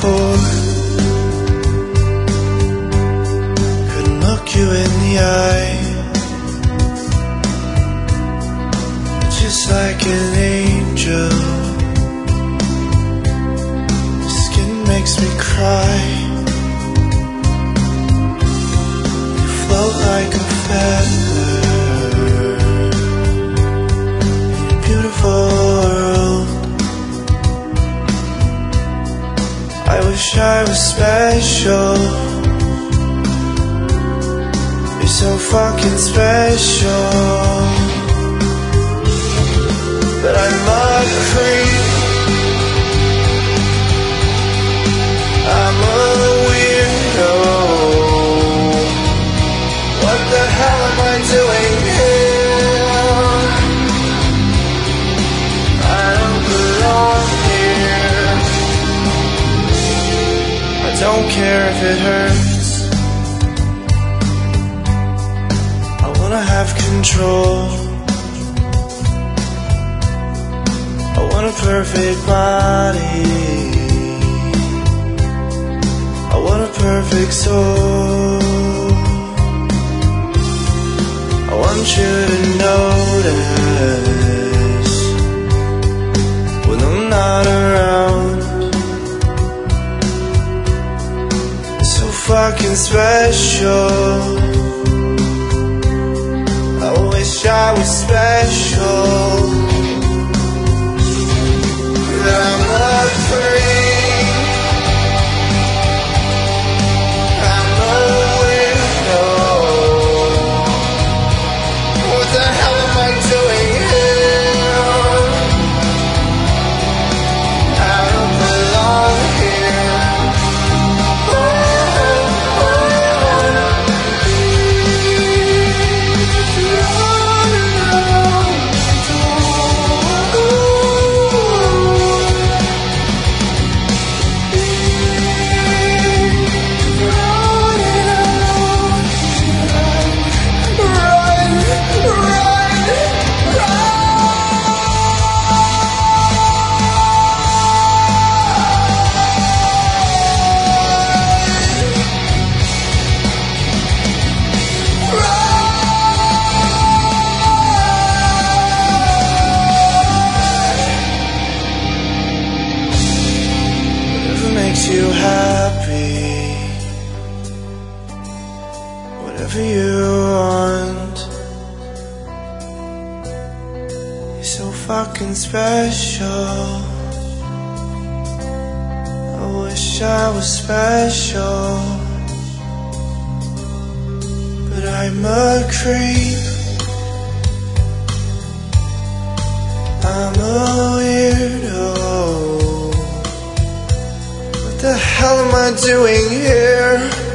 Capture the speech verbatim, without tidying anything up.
before. Couldn't look you in the eye, just like an angel. Your skin makes me cry. You float like a feather in a beautiful world. I wish I was special. You're so fucking special. But I'm a creep, I'm a weirdo. What the hell am I doing here? I don't belong here. I don't care if it hurts. I wanna have control. I want a perfect body. I want a perfect soul. I want you to notice when I'm not around. It's so fucking special. I wish I was special. I'm a freak, I'm a weirdo. What the hell am I doing here? I don't belong here. Oh, oh, makes you happy, whatever you want. You're so fucking special. I wish I was special, but I'm a creep, I'm a weirdo. What the hell am I doing here?